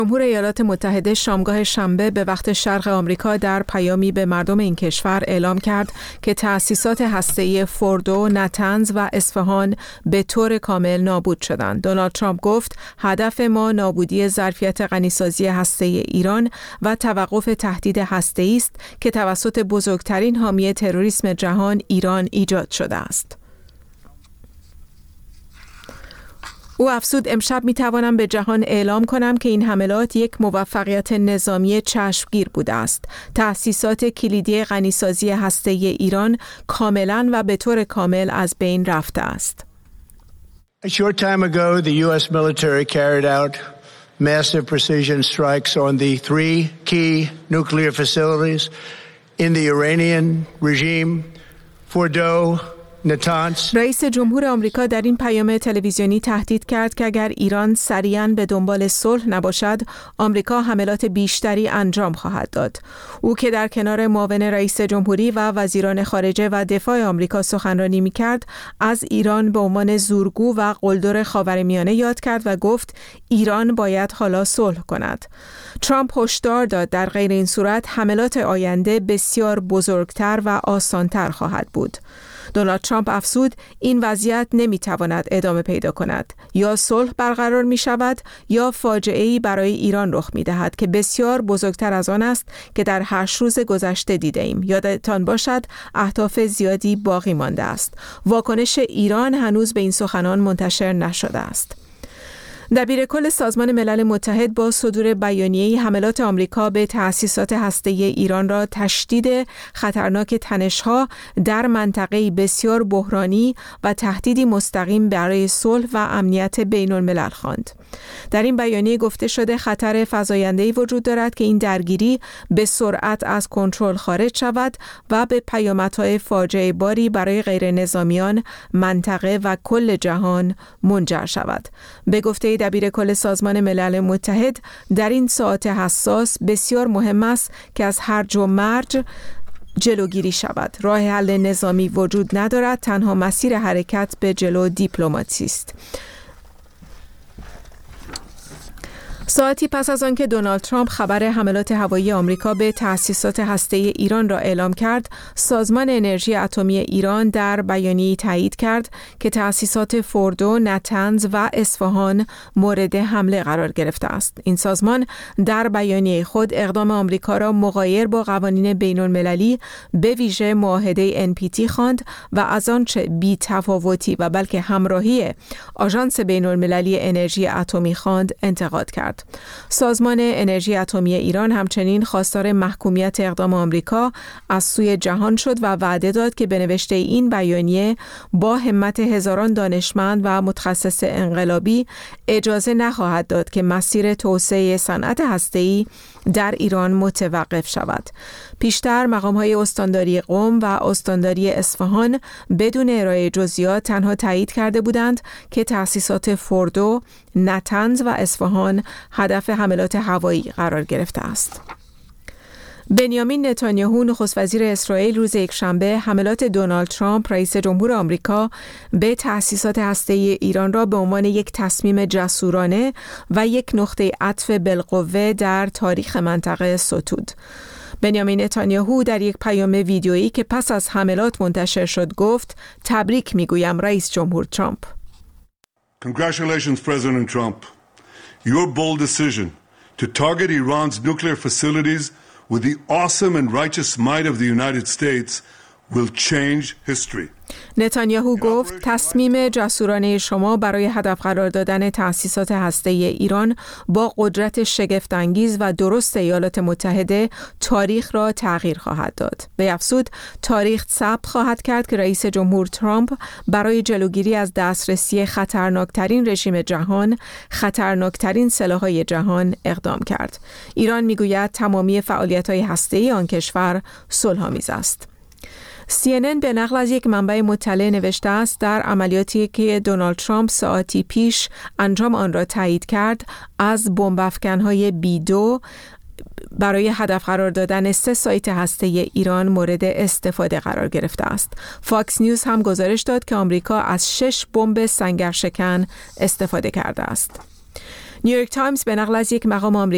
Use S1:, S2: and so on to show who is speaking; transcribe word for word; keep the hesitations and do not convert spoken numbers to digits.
S1: جمهور ایالات متحده شامگاه شنبه به وقت شرق آمریکا در پیامی به مردم این کشور اعلام کرد که تأسیسات هسته‌ای فوردو، نتنز و اصفهان به طور کامل نابود شدند. دونالد ترامپ گفت هدف ما نابودی ظرفیت غنیسازی هسته‌ای ایران و توقف تهدید هسته‌ای است که توسط بزرگترین حامی تروریسم جهان ایران ایجاد شده است. او افزود امشب می توانم به جهان اعلام کنم که این حملات یک موفقیت نظامی چشمگیر بوده است. تأسیسات کلیدی غنیسازی هسته‌ای ایران کاملا و به طور کامل از بین رفته است.
S2: A short time ago, the U S military carried out massive precision strikes on the three key nuclear facilities in the Iranian regime, Fordow, نتانز.
S1: رئیس جمهور آمریکا در این پیام تلویزیونی تهدید کرد که اگر ایران سریعاً به دنبال صلح نباشد، آمریکا حملات بیشتری انجام خواهد داد. او که در کنار معاون رئیس جمهوری و وزیران خارجه و دفاع آمریکا سخنرانی می‌کرد، از ایران به عنوان زورگو و قلدر خاورمیانه یاد کرد و گفت ایران باید حالا صلح کند. ترامپ هشدار داد در غیر این صورت حملات آینده بسیار بزرگتر و آسانتر خواهد بود. دونالد ترامپ افزود این وضعیت نمیتواند ادامه پیدا کند. یا صلح برقرار می شود یا فاجعه‌ای برای ایران رخ می دهد که بسیار بزرگتر از آن است که در هشت روز گذشته دیده ایم. یادتان باشد اهداف زیادی باقی مانده است. واکنش ایران هنوز به این سخنان منتشر نشده است. دبیر کل سازمان ملل متحد با صدور بیانیه حملات آمریکا به تأسیسات هسته‌ای ایران را تشدید خطرناک تنش‌ها در منطقه‌ای بسیار بحرانی و تهدیدی مستقیم برای صلح و امنیت بین‌الملل خواند. در این بیانیه گفته شده خطر فزاینده‌ای وجود دارد که این درگیری به سرعت از کنترل خارج شود و به پیامدهای فاجعه باری برای غیر نظامیان، منطقه و کل جهان منجر شود. به گفته دبیر کل سازمان ملل متحد در این ساعات حساس بسیار مهم است که از هرج و مرج جلوگیری شود. راه حل نظامی وجود ندارد، تنها مسیر حرکت به جلو دیپلماسی است. ساعتی پس از آنکه دونالد ترامپ خبر حملات هوایی آمریکا به تأسیسات هسته‌ای ایران را اعلام کرد، سازمان انرژی اتمی ایران در بیانیه‌ای تایید کرد که تأسیسات فوردو، نتنز و اصفهان مورد حمله قرار گرفته است. این سازمان در بیانیه خود اقدام آمریکا را مغایر با قوانین بین‌المللی به ویژه معاهده ان پی تی خواند و از آنچه بی‌تفاوتی و بلکه همراهی آژانس بین‌المللی انرژی اتمی خواند انتقاد کرد. سازمان انرژی اتمی ایران همچنین خواستار محکومیت اقدام آمریکا از سوی جهان شد و وعده داد که به نوشته این بیانیه با همت هزاران دانشمند و متخصص انقلابی اجازه نخواهد داد که مسیر توسعه صنعت هسته‌ای در ایران متوقف شود. پیشتر مقام‌های استانداری قم و استانداری اصفهان بدون ارائه جزئیات تنها تایید کرده بودند که تأسیسات فوردو، نتنز و اصفهان هدف حملات هوایی قرار گرفته است. بنیامین نتانیاهو نخست وزیر اسرائیل روز یکشنبه حملات دونالد ترامپ رئیس جمهور آمریکا به تأسیسات هسته‌ای ایران را به عنوان یک تصمیم جسورانه و یک نقطه عطف بالقوه در تاریخ منطقه ستود. بنیامین نتانیاهو در یک پیام ویدیویی که پس از حملات منتشر شد گفت تبریک میگویم رئیس جمهور ترامپ.
S3: Congratulations President Trump. Your bold decision to target Iran's nuclear facilities with the awesome and righteous might of the United States will change history.
S1: نتانیاهو گفت تصمیم جسورانه شما برای هدف قرار دادن تأسیسات هسته‌ای ایران با قدرت شگفت‌انگیز و درست ایالات متحده تاریخ را تغییر خواهد داد. به افزود تاریخ ثبت خواهد کرد که رئیس جمهور ترامپ برای جلوگیری از دسترسی خطرناکترین رژیم جهان، خطرناکترین سلاح‌های جهان اقدام کرد. ایران میگوید تمامی فعالیت‌های هسته‌ای آن کشور صلح‌آمیز است. سی ان ان به نقل از یک منبع مطلع نوشته است در عملیاتی که دونالد ترامپ ساعتی پیش انجام آن را تایید کرد، از بمب‌افکن‌های بی دو برای هدف قرار دادن سه سایت هسته‌ای ایران مورد استفاده قرار گرفته است. فاکس نیوز هم گزارش داد که آمریکا از شش بمب سنگرشکن استفاده کرده است. نیویورک تایمز به نقل از یک مقام آمریکایی